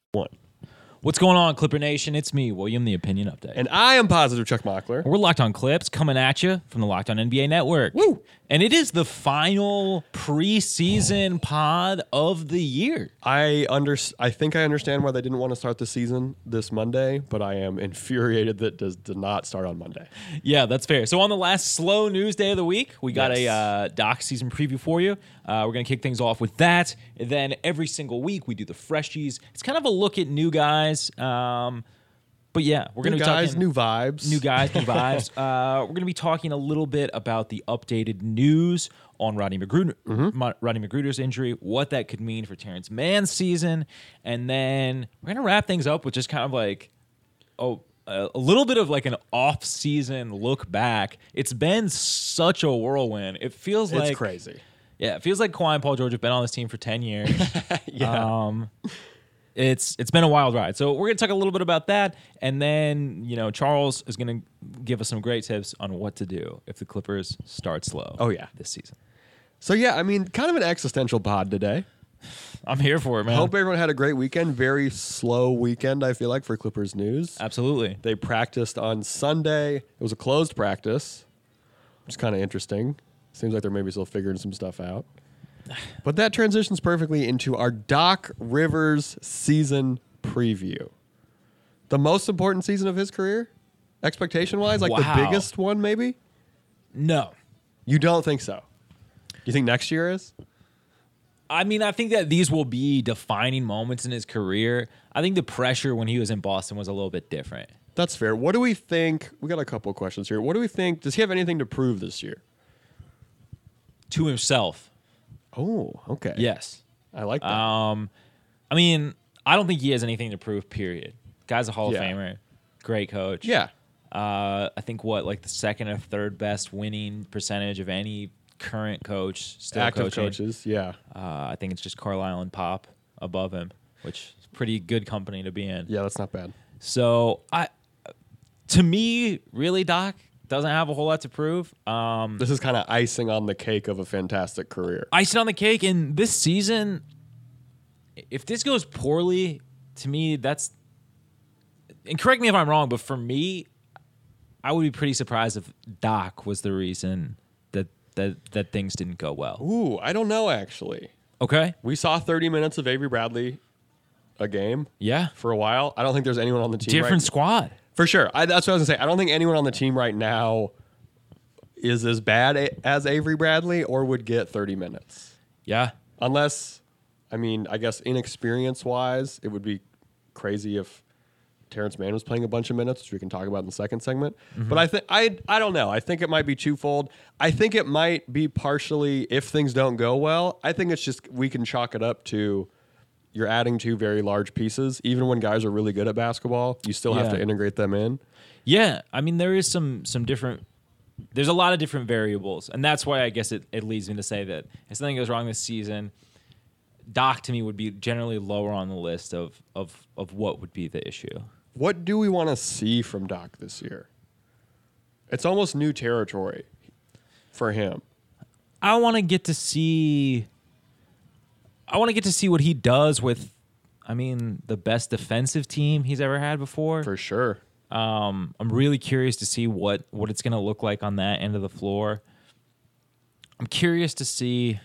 One. What's going on, Clipper Nation? It's me, William, the Opinion Update. And I am Positive Chuck Mockler. We're Locked On Clips coming at you from the Locked On NBA Network. Woo! And it is the final preseason pod of the year. I think I understand why they didn't want to start the season this Monday, but I am infuriated that did not start on Monday. Yeah, that's fair. So on the last slow news day of the week, we got a doc season preview for you. We're going to kick things off with that. And then every single week, we do the Freshies. It's kind of a look at new guys. But yeah, we're going to be talking new vibes. New guys, new vibes. We're going to be talking a little bit about the updated news on Rodney Magruder's injury, what that could mean for Terrence Mann's season, and then we're going to wrap things up with just kind of like a little bit of like an off-season look back. It's been such a whirlwind. It feels like it's crazy. Yeah, it feels like Kawhi and Paul George have been on this team for 10 years. Yeah. It's been a wild ride. So we're going to talk a little bit about that. And then, Charles is going to give us some great tips on what to do if the Clippers start slow this season. So, yeah, I mean, kind of an existential pod today. I'm here for it, man. Hope everyone had a great weekend. Very slow weekend, I feel like, for Clippers news. Absolutely. They practiced on Sunday. It was a closed practice, which is kind of interesting. Seems like they're maybe still figuring some stuff out. But that transitions perfectly into our Doc Rivers season preview. The most important season of his career, expectation-wise? Like the biggest one, maybe? No. You don't think so? You think next year is? I mean, I think that these will be defining moments in his career. I think the pressure when he was in Boston was a little bit different. That's fair. What do we think? We got a couple of questions here. What do we think? Does he have anything to prove this year? To himself. Oh, okay. Yes. I like that. I mean, I don't think he has anything to prove, period. Guy's a Hall of Famer. Great coach. Yeah. I think the second or third best winning percentage of any current coach still active coaching. Coaches, yeah. I think it's just Carlisle and Pop above him, which is pretty good company to be in. Yeah, that's not bad. So, to me, really, Doc doesn't have a whole lot to prove. This is kind of icing on the cake of a fantastic career. Icing on the cake. And this season, if this goes poorly, to me, that's... And correct me if I'm wrong, but for me, I would be pretty surprised if Doc was the reason that things didn't go well. Ooh, I don't know, actually. Okay. We saw 30 minutes of Avery Bradley a game. Yeah. For a while. I don't think there's anyone on the team Different squad. For sure. That's what I was going to say. I don't think anyone on the team right now is as bad as Avery Bradley or would get 30 minutes. Yeah. Unless, I mean, I guess inexperience-wise, it would be crazy if Terrence Mann was playing a bunch of minutes, which we can talk about in the second segment. Mm-hmm. But I don't know. I think it might be twofold. I think it might be partially if things don't go well. I think it's just we can chalk it up to you're adding two very large pieces. Even when guys are really good at basketball, you still have to integrate them in. Yeah. I mean, there is some different... There's a lot of different variables, and that's why I guess it leads me to say that if something goes wrong this season, Doc, to me, would be generally lower on the list of what would be the issue. What do we want to see from Doc this year? It's almost new territory for him. I want to get to see what he does with, the best defensive team he's ever had before. For sure. I'm really curious to see what it's going to look like on that end of the floor. I'm curious to see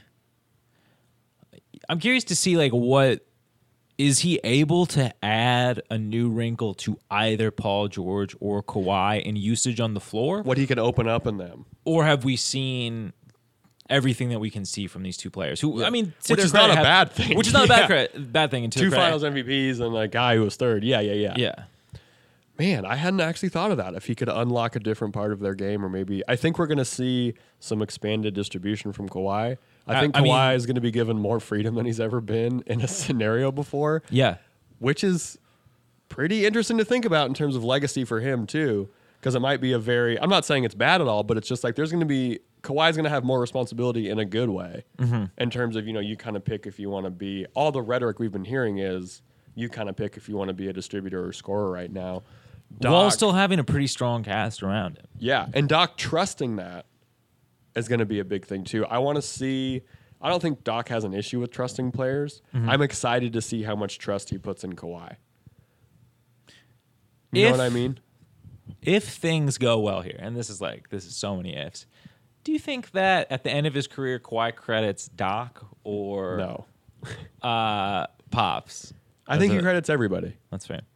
like what is he able to add a new wrinkle to either Paul George or Kawhi in usage on the floor? What he can open up in them. Or have we seen everything that we can see from these two players? Who, which is not a bad thing. Which is not a bad thing. Two Finals MVPs and a guy who was third. Yeah. Man, I hadn't actually thought of that. If he could unlock a different part of their game, or maybe I think we're going to see some expanded distribution from Kawhi. I think Kawhi is going to be given more freedom than he's ever been in a scenario before. Yeah. Which is pretty interesting to think about in terms of legacy for him, too. Because it might be I'm not saying it's bad at all, but it's just like Kawhi's going to have more responsibility in a good way. Mm-hmm. In terms of, you kind of pick if you want to be, all the rhetoric we've been hearing is you kind of pick if you want to be a distributor or scorer right now. While still having a pretty strong cast around him. Yeah, and Doc trusting that is going to be a big thing too. I want to see I don't think Doc has an issue with trusting players. I'm excited to see how much trust he puts in Kawhi. You know what I mean? If things go well here, and this is so many ifs, do you think that at the end of his career, Kawhi credits Doc or No. Pops? I think he credits everybody. That's fair.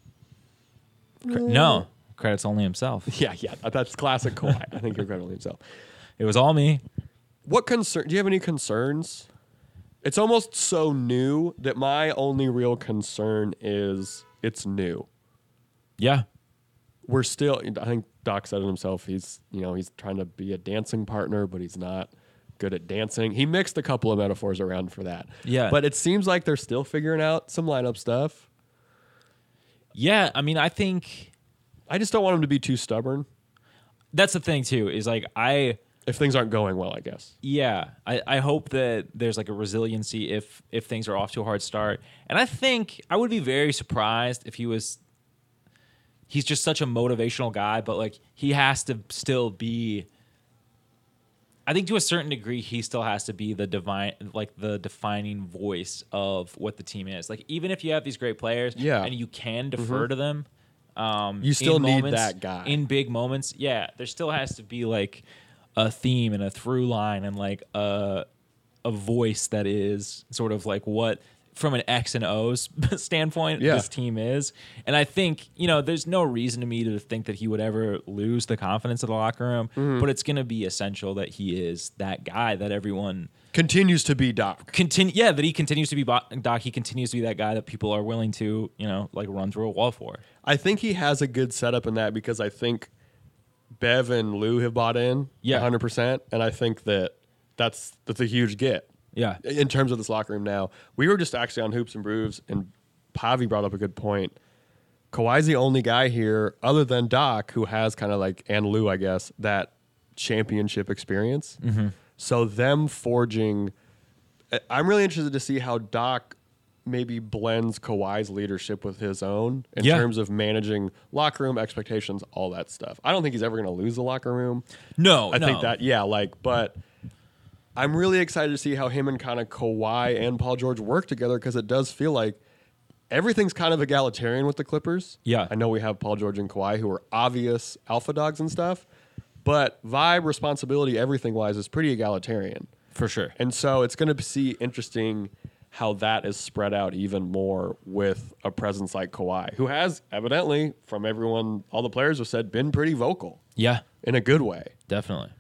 No, credits only himself. Yeah. That's classic Kawhi. I think he credits only himself. It was all me. What concern? Do you have any concerns? It's almost so new that my only real concern is it's new. Yeah. We're still. I think Doc said it himself. He's trying to be a dancing partner, but he's not good at dancing. He mixed a couple of metaphors around for that. Yeah. But it seems like they're still figuring out some lineup stuff. Yeah. I mean, I think I just don't want him to be too stubborn. that's the thing too. Is like If things aren't going well, I guess. Yeah, I hope that there's like a resiliency if things are off to a hard start. And I think I would be very surprised if he's just such a motivational guy, but like he has to still be, I think to a certain degree, he still has to be the defining voice of what the team is. Like even if you have these great players and you can defer to them, You still need that guy. In big moments. Yeah, there still has to be like a theme and a through line and like a voice that is sort of like what from an X and O's standpoint this team is. And I think, there's no reason to me to think that he would ever lose the confidence of the locker room, but it's going to be essential that he is that guy that everyone continues to be Doc. that he continues to be Doc. He continues to be that guy that people are willing to, run through a wall for. I think he has a good setup in that because I think Bev and Lou have bought in 100%, and I think that's a huge get. Yeah. In terms of this locker room now. We were just actually on Hoops and Brews, and Pavi brought up a good point. Kawhi's the only guy here, other than Doc, who has kind of like, and Lou, I guess, that championship experience. Mm-hmm. So them forging, I'm really interested to see how Doc maybe blends Kawhi's leadership with his own in terms of managing locker room expectations, all that stuff. I don't think he's ever going to lose the locker room. No, I think that, but I'm really excited to see how him and kind of Kawhi and Paul George work together because it does feel like everything's kind of egalitarian with the Clippers. Yeah. I know we have Paul George and Kawhi who are obvious alpha dogs and stuff, but vibe, responsibility, everything-wise is pretty egalitarian. For sure. And so it's going to be interesting how that is spread out even more with a presence like Kawhi, who has evidently, from everyone, all the players have said, been pretty vocal. Yeah. In a good way. Definitely.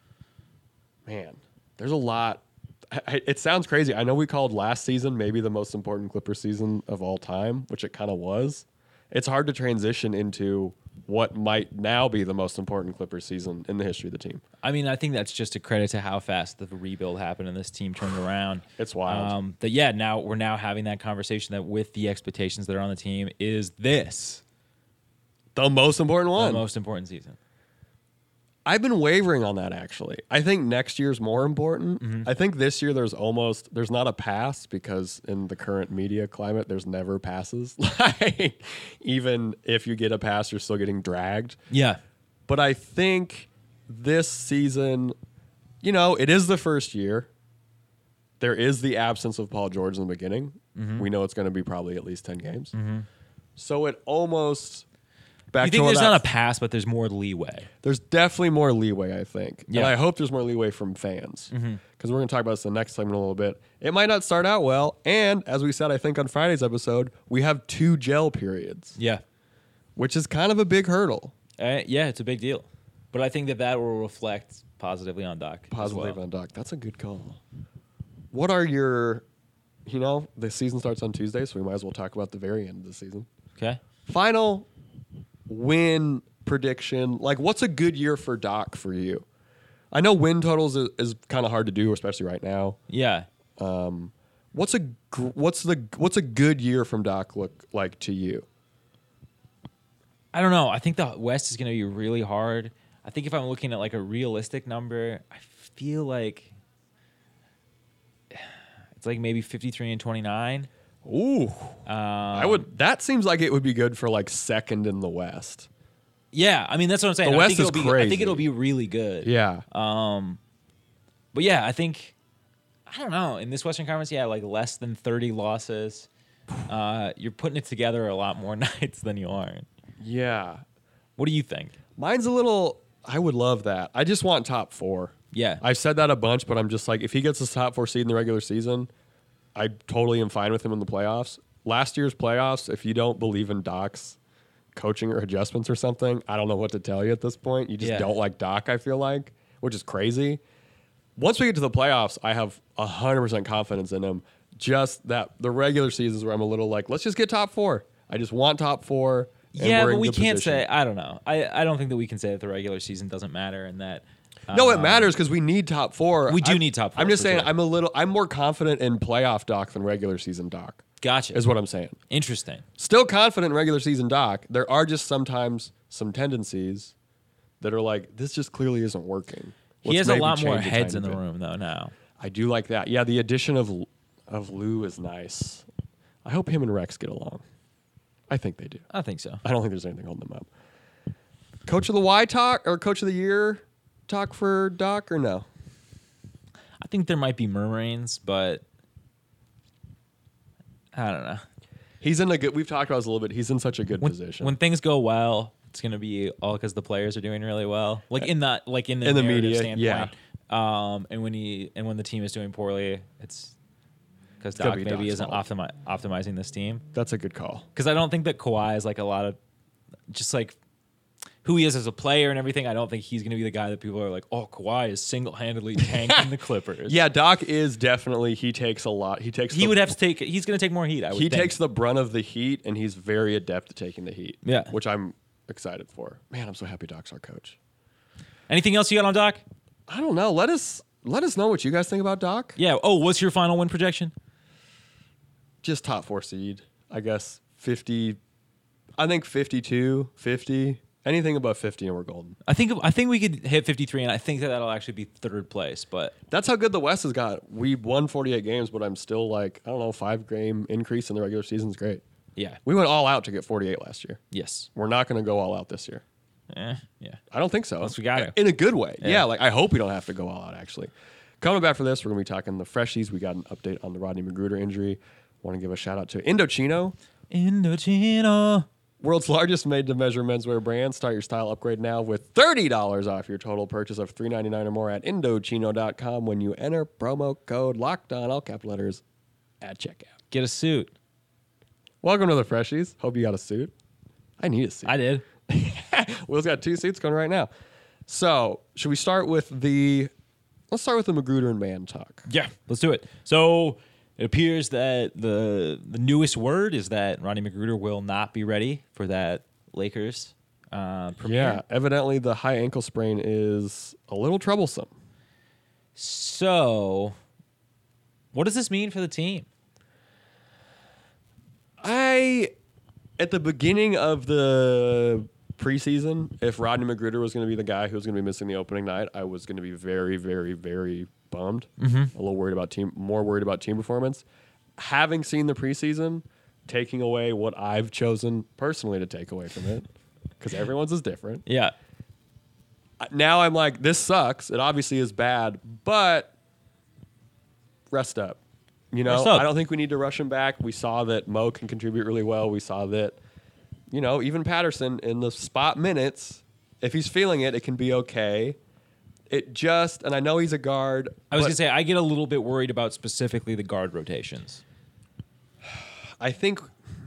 Man, there's a lot. It sounds crazy. I know we called last season maybe the most important Clipper season of all time, which it kind of was. It's hard to transition into what might now be the most important Clipper season in the history of the team. I mean, I think that's just a credit to how fast the rebuild happened and this team turned around. It's wild. Now we're having that conversation that with the expectations that are on the team, is this the most important one? The most important season. I've been wavering on that, actually. I think next year's more important. Mm-hmm. I think this year there's not a pass because in the current media climate, there's never passes. Like, even if you get a pass, you're still getting dragged. Yeah. But I think this season, it is the first year. There is the absence of Paul George in the beginning. Mm-hmm. We know it's going to be probably at least 10 games. Mm-hmm. So it almost... You think there's not a pass, but there's more leeway? There's definitely more leeway, I think. Yeah. And I hope there's more leeway from fans. Because we're going to talk about this in the next segment a little bit. It might not start out well. And as we said, I think on Friday's episode, we have 2 gel periods. Yeah. Which is kind of a big hurdle. It's a big deal. But I think that will reflect positively on Doc. Positively on Doc. That's a good call. What are your... the season starts on Tuesday, so we might as well talk about the very end of the season. Okay. Final win prediction. Like, what's a good year for Doc for you? I know win totals is kind of hard to do, especially right now. Yeah. What's a good year from Doc look like to you? I don't know. I think the West is going to be really hard. I think if I'm looking at like a realistic number, I feel like it's like maybe 53-29. Ooh, that seems like it would be good for like second in the West. Yeah, I mean that's what I'm saying. The West is crazy. I think it'll be really good. Yeah. But yeah, I think I don't know. In this Western Conference, yeah, like less than 30 losses. You're putting it together a lot more nights than you are. Yeah. What do you think? Mine's a little, I would love that. I just want top 4. Yeah. I've said that a bunch, but I'm just like, if he gets his top 4 seed in the regular season, I totally am fine with him in the playoffs. Last year's playoffs, if you don't believe in Doc's coaching or adjustments or something, I don't know what to tell you at this point. You just don't like Doc, I feel like, which is crazy. Once we get to the playoffs, I have 100% confidence in him. Just that the regular seasons where I'm a little like, let's just get top 4. I just want top 4. Yeah, but we can't say, I don't know. I don't think that we can say that the regular season doesn't matter and that. No, it matters because we need top 4. We do need top 4. I'm just saying I'm more confident in playoff Doc than regular season Doc. Gotcha. Is what I'm saying. Interesting. Still confident in regular season Doc. There are just sometimes some tendencies that are like, this just clearly isn't working. He has a lot more heads in the room, though, now. I do like that. Yeah, the addition of Lou is nice. I hope him and Rex get along. I think they do. I think so. I don't think there's anything holding them up. Coach of the Y talk or Coach of the Year talk for Doc or no? I think there might be murmurings, but I don't know. He's in a good. We've talked about this a little bit. He's in such a good position. When things go well, it's going to be all because the players are doing really well. Like in the media standpoint. yeah. And when the team is doing poorly, it's because Doc maybe Doc's isn't optimizing this team. That's a good call. Because I don't think that Kawhi is like a lot of just like who he is as a player and everything. I don't think he's going to be the guy that people are like, oh, Kawhi is single-handedly tanking the Clippers. Yeah, Doc is definitely. He takes a lot. He's going to take more heat. He takes the brunt of the heat, and he's very adept at taking the heat. Yeah, which I'm excited for. Man, I'm so happy Doc's our coach. Anything else you got on Doc? I don't know. Let us know what you guys think about Doc. Yeah. Oh, what's your final win projection? Just top 4 seed, I guess. 50. I think 52, 50. Anything above 50 and we're golden. I think we could hit 53, and I think that'll actually be 3rd place. But that's how good the West has got. We won 48 games, but I'm still like, I don't know, 5-game increase in the regular season is great. Yeah. We went all out to get 48 last year. Yes. We're not going to go all out this year. Yeah. I don't think so. Unless we got to. In a good way. Yeah, like I hope we don't have to go all out, actually. Coming back for this, we're going to be talking the Freshies. We got an update on the Rodney Magruder injury. Want to give a shout-out to Indochino. World's largest made-to-measure menswear brand. Start your style upgrade now with $30 off your total purchase of $3.99 or more at Indochino.com when you enter promo code LOCKEDON, all capital letters, at checkout. Get a suit. Welcome to the Freshies. Hope you got a suit. I need a suit. I did. Will's got 2 suits going right now. So, should we start with let's start with the Magruder and Mann talk. Yeah, let's do it. So, it appears that the newest word is that Rodney Magruder will not be ready for that Lakers premiere. Yeah, evidently the high ankle sprain is a little troublesome. So, what does this mean for the team? At the beginning of the preseason, if Rodney Magruder was going to be the guy who was going to be missing the opening night, I was going to be very, very, very bummed. A little worried about more worried about team performance. Having seen the preseason, taking away what I've chosen personally to take away from it, because everyone's is different. Yeah. Now I'm like, this sucks. It obviously is bad, but rest up. I don't think we need to rush him back. We saw that Mo can contribute really well. We saw that, even Patterson in the spot minutes, if he's feeling it, it can be okay. And I know he's a guard. I was going to say, I get a little bit worried about specifically the guard rotations. I think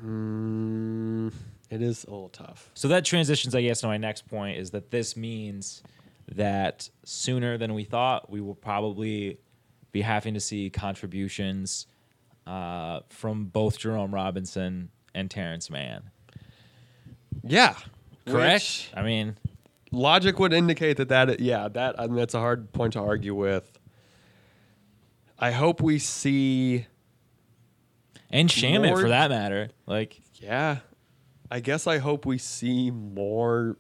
it is a little tough. So that transitions, I guess, to my next point is that this means that sooner than we thought, we will probably be having to see contributions from both Jerome Robinson and Terrence Mann. Yeah. Correct? I mean, logic would indicate that's a hard point to argue with. I hope we see... And Shaman, for that matter. Yeah. I guess I hope we see more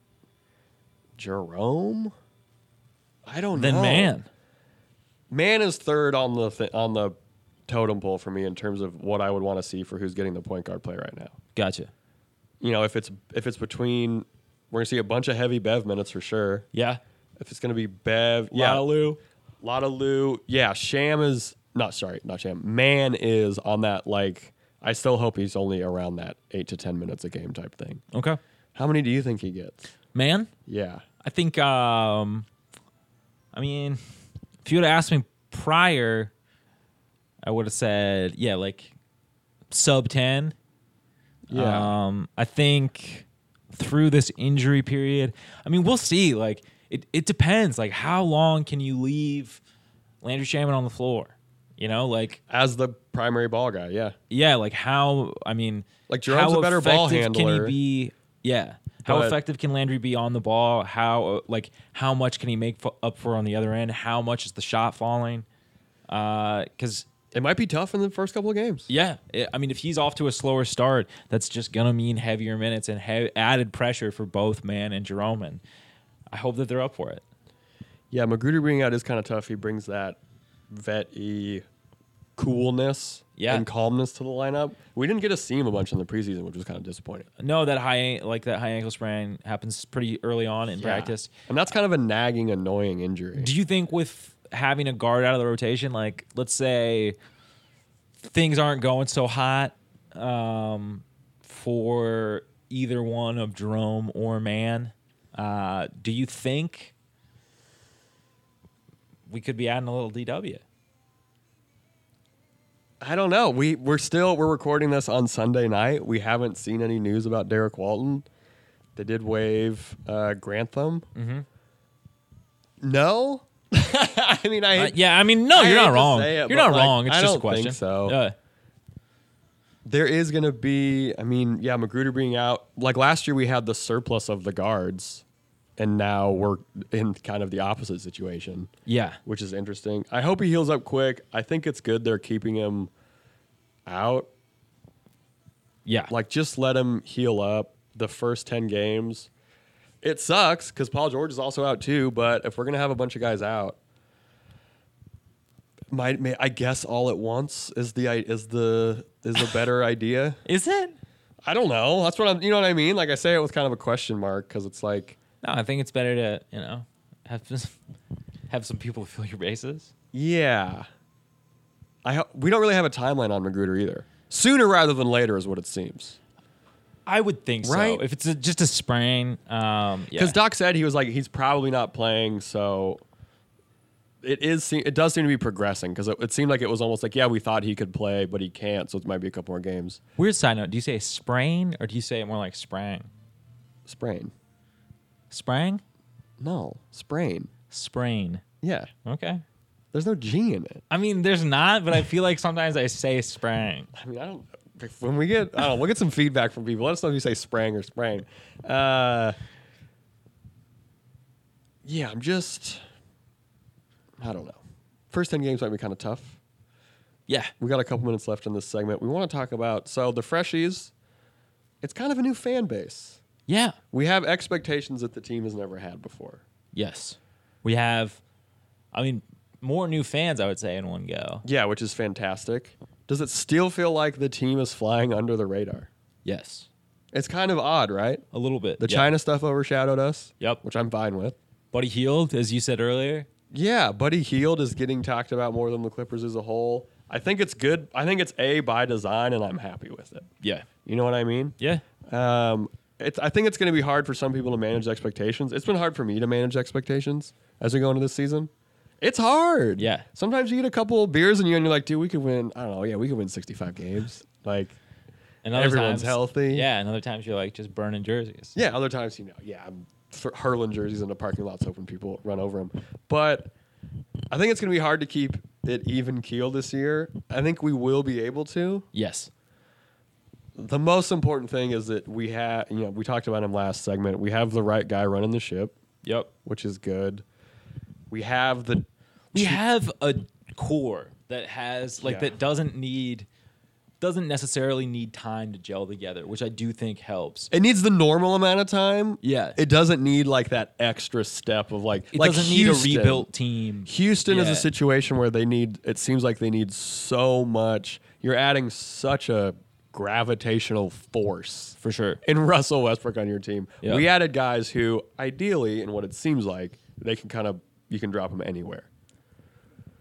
Jerome? I don't know. Then Mann. Mann is third on the totem pole for me in terms of what I would want to see for who's getting the point guard play right now. Gotcha. If it's between, we're gonna see a bunch of heavy Bev minutes for sure. Yeah. If it's gonna be Bev, Lou. A lot of Lou. Yeah, Sham is not Sham. Man is on that, like, I still hope he's only around that 8 to 10 minutes a game type thing. Okay. How many do you think he gets? Man, Yeah. I think, I mean, if you would have asked me prior, I would have said, yeah, like sub 10. Yeah. I think through this injury period, I mean, we'll see. Like, it depends. Like, how long can you leave Landry Shaman on the floor? You know, like As the primary ball guy, yeah. yeah, like how? I mean, Like, Jerome's how a better ball effective Can handler. he be? Yeah. How But- effective can Landry be on the ball? How much can he make up for on the other end? How much is the shot falling? Because It might be tough in the first couple of games. yeah, I mean, if he's off to a slower start, that's just gonna mean heavier minutes and added pressure for both Man and Jerome. And I hope that they're up for it. Yeah, Magruder being out is kind of tough. He brings that vet-y coolness and calmness to the lineup. We didn't get to see him a bunch in the preseason, which was kind of disappointing. No, that high ankle sprain happens pretty early on in practice. And that's kind of a nagging, annoying injury. Do you think with having a guard out of the rotation, like let's say things aren't going so hot for either one of Jerome or Man, do you think we could be adding a little DW? I don't know. We're recording this on Sunday night. We haven't seen any news about Derek Walton. They did waive Grantham. Mm-hmm. No, I mean, No, I you're hate not to wrong. say it, You're but, not like, wrong. It's I just a don't question. think so. There is going to be. I mean, yeah, Magruder being out. Like last year, we had the surplus of the guards, and now we're in kind of the opposite situation. Yeah. Which is interesting. I hope he heals up quick. I think it's good they're keeping him out. Yeah. Like, just let him heal up the first 10 games. It sucks because Paul George is also out too, but if we're going to have a bunch of guys out, I guess all at once is the better idea. Is it? I don't know. That's what you know what I mean? Like, I say it with kind of a question mark because it's like, No, I think it's better to, have some people fill your bases. yeah. We don't really have a timeline on Magruder either. Sooner rather than later is what it seems. I would think Right? so. If it's just a sprain, Because Doc said he's probably not playing, so it does seem to be progressing because it seemed like it was almost like, yeah, we thought he could play, but he can't, so it might be a couple more games. Weird side note. Do you say sprain or do you say it more like sprang? Sprain. Sprang? No, sprain. Sprain. Yeah. Okay. There's no G in it. I mean, there's not, but I feel like sometimes I say sprang. I mean, I don't. When we get, I don't know, we'll get some feedback from people. Let us know if you say sprang or sprain. Yeah, I'm just, I don't know. First 10 games might be kind of tough. Yeah. We got a couple minutes left in this segment. We want to talk about, so the Freshies, it's kind of a new fan base. Yeah. We have expectations that the team has never had before. Yes. We have, more new fans, I would say, in one go. Yeah, which is fantastic. Does it still feel like the team is flying under the radar? Yes. It's kind of odd, right? A little bit. The Yeah. China stuff overshadowed us. Yep. Which I'm fine with. Buddy Hield, as you said earlier. Yeah, Buddy Hield is getting talked about more than the Clippers as a whole. I think it's good. I think it's by design, and I'm happy with it. Yeah. You know what I mean? Yeah. I think it's going to be hard for some people to manage expectations. It's been hard for me to manage expectations as we go into this season. It's hard. Yeah. Sometimes you eat a couple of beers and you're like, dude, we could win. I don't know. Yeah, we could win 65 games. Like, And other everyone's times, healthy. Yeah, and other times you're like just burning jerseys. Yeah, other times, I'm hurling jerseys into parking lots hoping people run over them. But I think it's going to be hard to keep it even keel this year. I think we will be able to. Yes. The most important thing is that we have, we talked about him last segment. We have the right guy running the ship, Yep. which is good. We have a core that has that doesn't necessarily need time to gel together, which I do think helps. It needs the normal amount of time. Yeah. It doesn't need like that extra step of It doesn't need a rebuilt team. Houston is Yeah. a situation where it seems like they need so much. You're adding such a gravitational force For sure. in Russell Westbrook on your team. Yeah. We added guys who ideally, in what it seems like, you can drop them anywhere.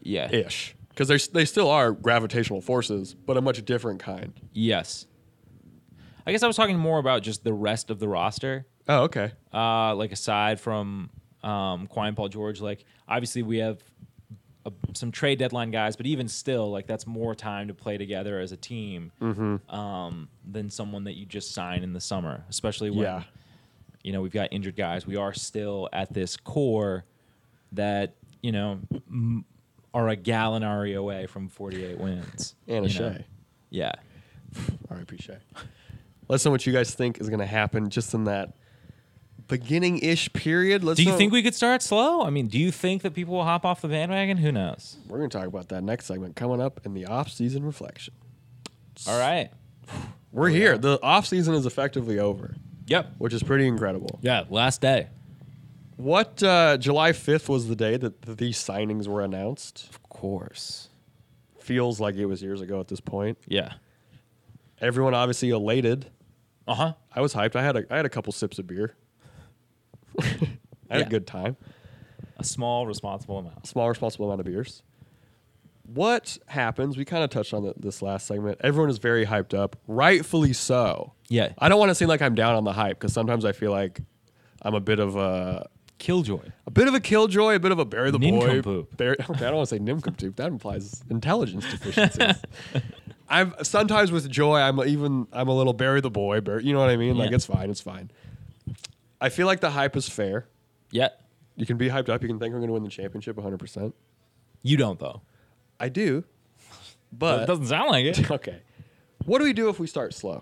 Yeah. ish, because they still are gravitational forces, but a much different kind. Yes. I guess I was talking more about just the rest of the roster. Oh, okay. Like aside from Kawhi and Paul George, like obviously we have some trade deadline guys, but even still, like that's more time to play together as a team than someone that you just sign in the summer, especially when we've got injured guys. We are still at this core that are a Gallinari away from 48 wins. And a Shea. Yeah. R.I.P. Shea. Let us know what you guys think is going to happen just in that beginning-ish period. Do you think we could start slow? I mean, do you think that people will hop off the bandwagon? Who knows? We're going to talk about that next segment coming up in the off-season reflection. All right. We're here. The off-season is effectively over. Yep. Which is pretty incredible. Yeah, last day. What, July 5th was the day that these signings were announced? Of course. Feels like it was years ago at this point. Yeah. Everyone obviously elated. Uh-huh. I was hyped. I had a couple sips of beer. I had a good time. A small, responsible amount. Small, responsible amount of beers. What happens? We kind of touched on this last segment. Everyone is very hyped up, rightfully so. Yeah. I don't want to seem like I'm down on the hype because sometimes I feel like I'm a bit of a killjoy, a bit of a bury the boy. Nincompoop. I don't want to say nincompoop. That implies intelligence deficiencies. I'm sometimes with Joy. I'm a little bury the boy. You know what I mean? Like it's fine. It's fine. I feel like the hype is fair. Yeah. You can be hyped up. You can think we're going to win the championship 100%. You don't, though. I do. But it doesn't sound like it. Okay. What do we do if we start slow?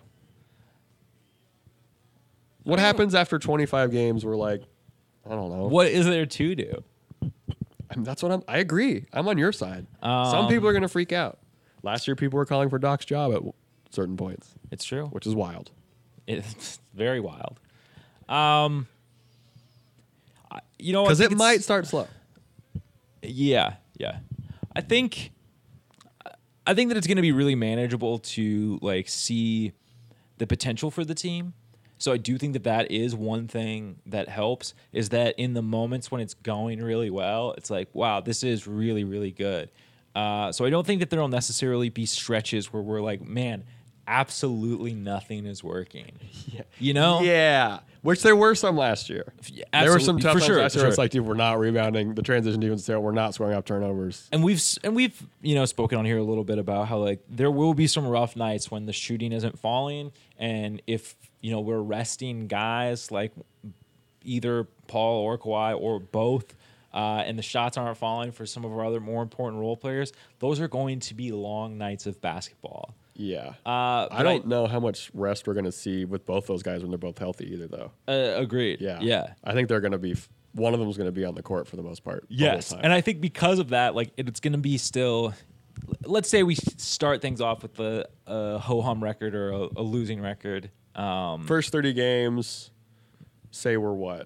What happens after 25 games? We're like, I don't know. What is there to do? I mean, I agree. I'm on your side. Some people are going to freak out. Last year, people were calling for Doc's job at certain points. It's true. Which is wild. It's very wild. Because it might start slow. Yeah. I think that it's going to be really manageable to like see the potential for the team. So I do think that is one thing that helps, is that in the moments when it's going really well, it's like, wow, this is really, really good. So I don't think that there'll necessarily be stretches where we're like, man, absolutely nothing is working. Yeah. You know? Yeah. Which there were some last year. Yeah, there were some tough times last year. Sure. It's like, dude, we're not rebounding. The transition defense there. We're not scoring up turnovers. And we've spoken on here a little bit about how like there will be some rough nights when the shooting isn't falling, and if we're resting guys like either Paul or Kawhi or both, and the shots aren't falling for some of our other more important role players, those are going to be long nights of basketball. Yeah. I don't know how much rest we're going to see with both those guys when they're both healthy either, though. Agreed. Yeah. I think they're going to be one of them is going to be on the court for the most part. Yes. The whole time. And I think because of that, like it's going to be still, let's say we start things off with a ho-hum record or a losing record. First 30 games, say we're what?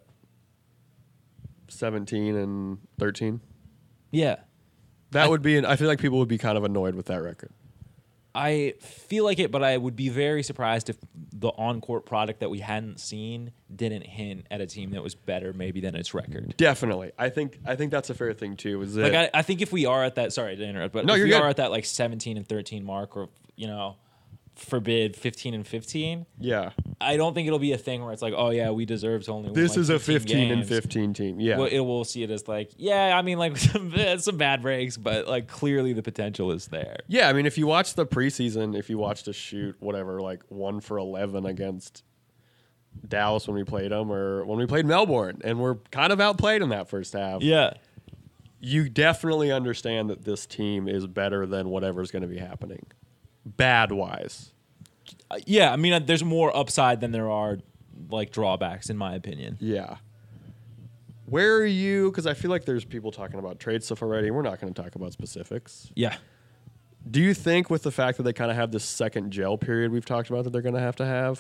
17 and 13? Yeah. That would be, I feel like people would be kind of annoyed with that record. I feel like it, but I would be very surprised if the on-court product that we hadn't seen didn't hint at a team that was better maybe than its record. Definitely. I think that's a fair thing too. Is that like I think if we are at that, sorry to interrupt, but if we are at that like 17 and 13 mark, or forbid 15 and 15. Yeah. I don't think it'll be a thing where it's like, oh yeah, we deserve to only win. This is a 15 games. and 15 team. Yeah. We'll see it as like, yeah, I mean like some bad breaks, but like clearly the potential is there. Yeah, I mean if you watch the preseason, if you watched us shoot whatever, like 1 for 11 against Dallas when we played them, or when we played Melbourne, and we're kind of outplayed in that first half. Yeah. You definitely understand that this team is better than whatever's going to be happening. Bad-wise. Yeah, I mean, there's more upside than there are like drawbacks, in my opinion. Yeah. Where are you? Because I feel like there's people talking about trade stuff already. We're not going to talk about specifics. Yeah. Do you think with the fact that they kind of have this second gel period we've talked about that they're going to have,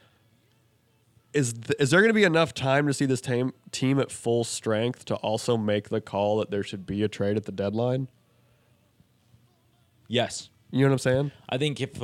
is there going to be enough time to see this team at full strength to also make the call that there should be a trade at the deadline? Yes. You know what I'm saying? I think if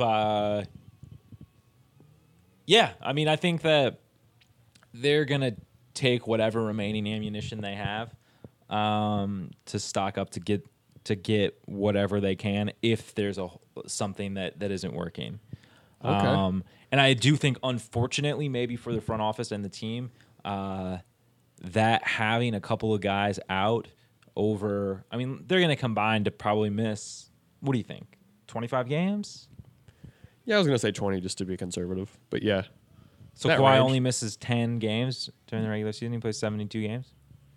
yeah, I mean, I think that they're going to take whatever remaining ammunition they have to stock up to to get whatever they can if there's something that isn't working. Okay. And I do think, unfortunately, maybe for the front office and the team, that having a couple of guys out over, I mean, they're going to combine to probably miss, what do you think, 25 games? Yeah, I was gonna say 20 just to be conservative, but yeah. So That Kawhi range. only misses 10 games during the regular season. He plays 72 games.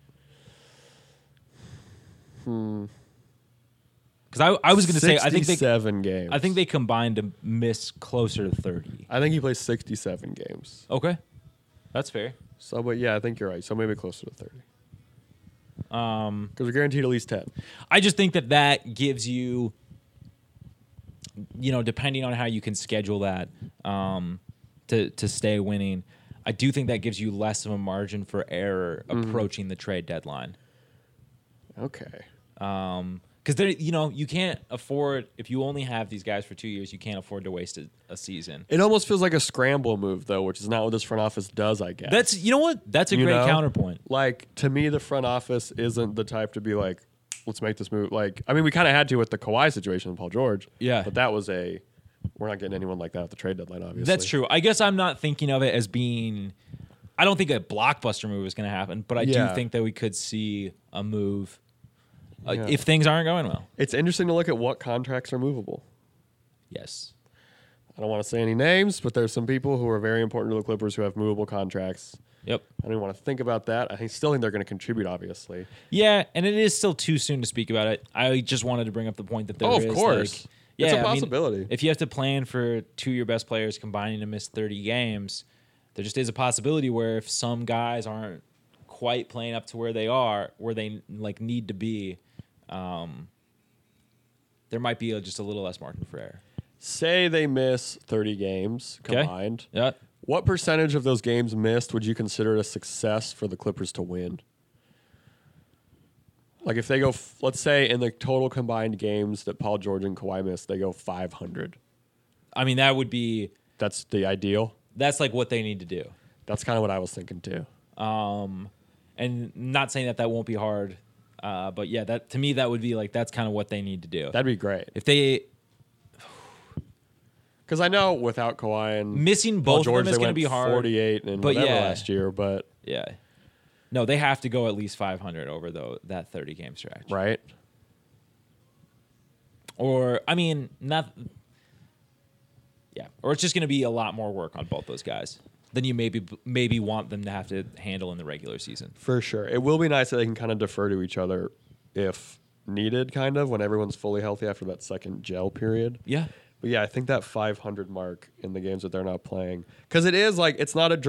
Because I was going to say, I think 67 games. I think they combined to miss closer to 30. I think he plays 67 games. Okay, that's fair. So, but yeah, I think you're right. So maybe closer to 30. Because we're guaranteed at least 10. I just think that gives you, depending on how you can schedule that, to stay winning, I do think that gives you less of a margin for error approaching the trade deadline. Okay. Because you can't afford, if you only have these guys for 2 years, you can't afford to waste a season. It almost feels like a scramble move, though, which is not what this front office does, I guess. That's a You great know? counterpoint. Like, to me, the front office isn't the type to be like, let's make this move. Like, I mean, we kind of had to with the Kawhi situation with Paul George. Yeah. But that was we're not getting anyone like that at the trade deadline, obviously. That's true. I guess I'm not thinking of it as being, I don't think a blockbuster move is going to happen, but I do Yeah. think that we could see a move Yeah. if things aren't going well. It's interesting to look at what contracts are movable. Yes. I don't want to say any names, but there's some people who are very important to the Clippers who have movable contracts. Yep. I don't even want to think about that. Still think they're going to contribute, obviously. Yeah, and it is still too soon to speak about it. I just wanted to bring up the point that there Oh, is, of course. It's a I mean, possibility. if you have to plan for two of your best players combining to miss 30 games, there just is a possibility where if some guys aren't quite playing up to where they need to be, there might be just a little less margin for error. Say they miss 30 games Okay. combined. Yeah. What percentage of those games missed would you consider a success for the Clippers to win? Like if they go, let's say in the total combined games that Paul George and Kawhi missed, they go 500. I mean, that would be, That's the ideal. that's like what they need to do. That's kind of what I was thinking too. And not saying that won't be hard, but yeah, that to me that would be like that's kind of what they need to do. That'd be great. If they Because I know without Kawhi and missing Paul both George, of them is they going to went be hard. 48 and But whatever yeah. last year, but Yeah, no, they have to go at least 500 over that 30 game stretch. right. Or I mean, not. Yeah, or it's just going to be a lot more work on both those guys than you maybe want them to have to handle in the regular season. For sure. It will be nice that they can kind of defer to each other if needed, kind of, when everyone's fully healthy after that second gel period. Yeah. But yeah, I think that 500 mark in the games that they're not playing. Because it is like, it's not going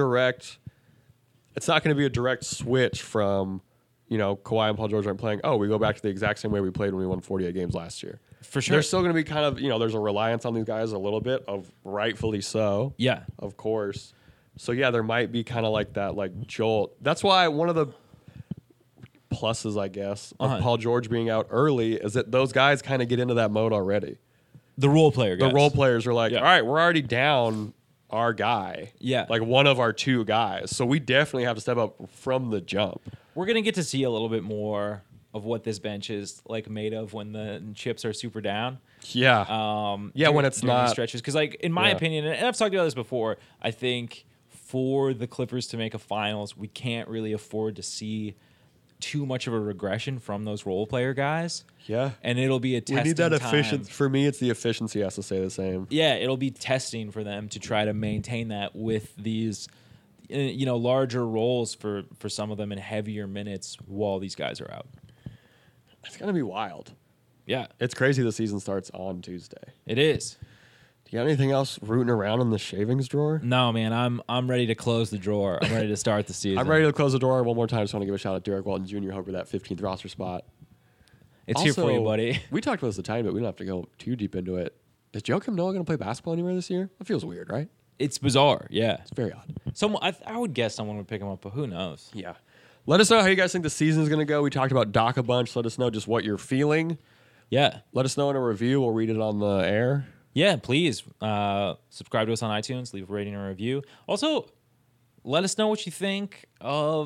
to be a direct switch from, Kawhi and Paul George aren't playing. Oh, we go back to the exact same way we played when we won 48 games last year. For sure. There's still going to be kind of, there's a reliance on these guys a little bit, of rightfully so. Yeah. Of course. So yeah, there might be kind of like that, like jolt. That's why one of the pluses, I guess, of Paul George being out early is that those guys kind of get into that mode already. The role player guys. The role players are like, Yeah. all right, we're already down our guy. Yeah. Like one of our two guys. So we definitely have to step up from the jump. We're going to get to see a little bit more of what this bench is like made of when the chips are super down. Yeah. When it's during these not. stretches. Because, like, in my Yeah. opinion, and I've talked about this before, I think for the Clippers to make a finals, we can't really afford to see too much of a regression from those role player guys. Yeah. And it'll be a testing We need that time. efficiency. For me, it's the efficiency has to stay the same. Yeah, it'll be testing for them to try to maintain that with these, larger roles for some of them in heavier minutes while these guys are out. It's going to be wild. Yeah, It's crazy the season starts on Tuesday. it is. Do you got anything else rooting around in the shavings drawer? No, man, I'm ready to close the drawer. I'm ready to start the season. I'm ready to close the door one more time. Just want to give a shout out to Derek Walton Jr. Hope for that 15th roster spot. It's here for you, buddy. We talked about this a tiny bit. We don't have to go too deep into it. Is Joakim Noah going to play basketball anywhere this year? That feels weird, right? It's bizarre. Yeah, It's very odd. I would guess someone would pick him up, but who knows? Yeah. Let us know how you guys think the season is going to go. We talked about Doc a bunch. Let us know just what you're feeling. Yeah, Let us know in a review. We'll read it on the air. yeah. Please subscribe to us on iTunes. Leave a rating or review. Also, let us know what you think of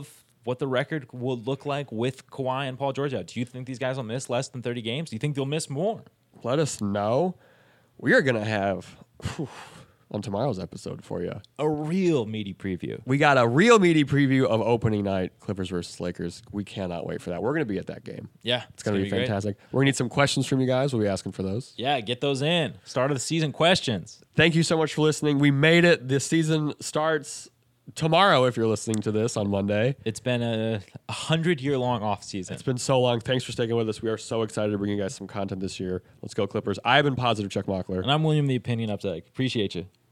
what the record will look like with Kawhi and Paul George out. Do you think these guys will miss less than 30 games? Do you think they'll miss more? Let us know. We are going to have, on tomorrow's episode for you, A real meaty preview. we got a real meaty preview of opening night, Clippers versus Lakers. We cannot wait for that. We're going to be at that game. Yeah. It's going to be great. fantastic. We're going to need some questions from you guys. We'll be asking for those. Yeah, get those in. Start of the season questions. Thank you so much for listening. We made it. The season starts tomorrow if you're listening to this on Monday. It's been a 100-year-long off season. It's been so long. Thanks for sticking with us. We are so excited to bring you guys some content this year. Let's go Clippers. I've been Positive Chuck Mockler. And I'm William the Opinion Updike. Appreciate you.